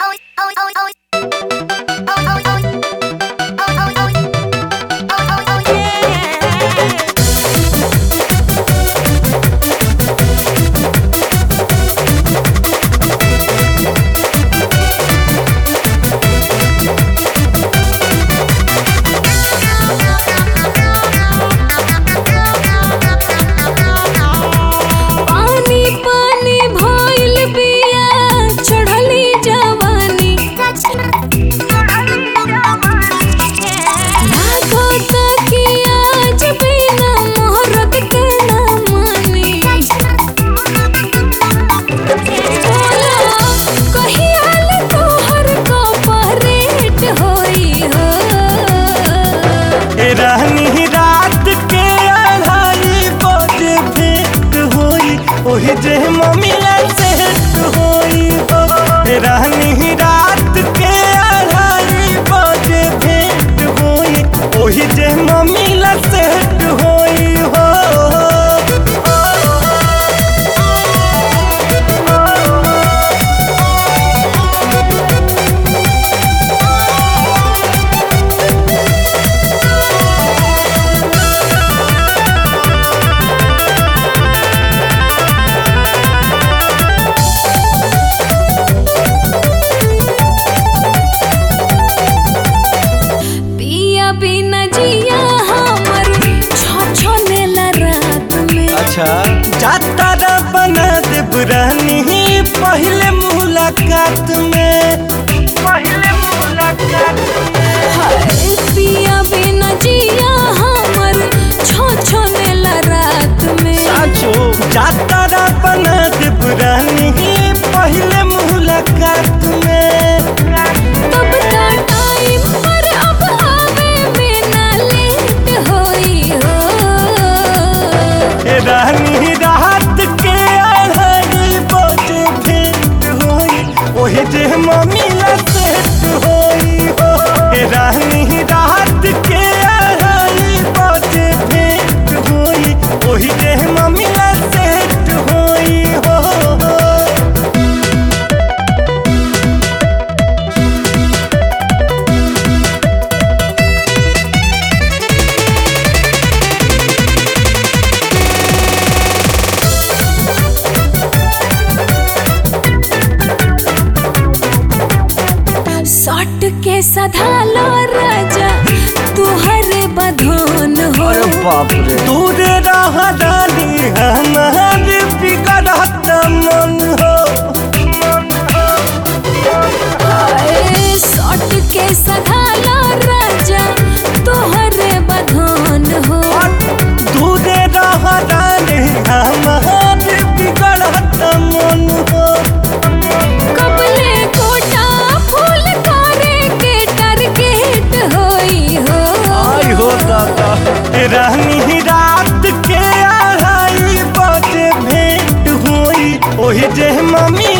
रहनी रात के 2:30 बजे भेंट होई ओही जे मम्मीला सेट होई हो। रहनी रात के 2:30 बजे भेंट होई ओही जे मम्मीला सेट होई हो। बिना जिया हमर छछनेला रात में। अच्छा जातारा बना देब रानी पहले मुलाकात में। हाय पिया बिना जिया हमर छछनेला रात में। साचो जातारा बना देब रानी पहले मुलाकात में। तब ता टाइम पर अब आवे में ना लेट होई हो। रानी रात के 2:30 बजे भेंट होई ओही जे मम्मीला सेट होई हो। रानी रात के 2:30 बजे भेंट होई ओही जे मम्मीला सेट होई हो। सट के सधालो राजा तुहरे बधन हो। बाप रे दूर रह रानी हमार बिगड़त मन हो। हाय सट के सधालो राजा तुहरे बधन हो। दूर रह रानी हमार बिगड़त मन हो। कबले कोटा फूल करे के टारगेट होई हो। आई हो दादा रानी रात के 2:30 बजे भेंट होई ओही जे मम्मी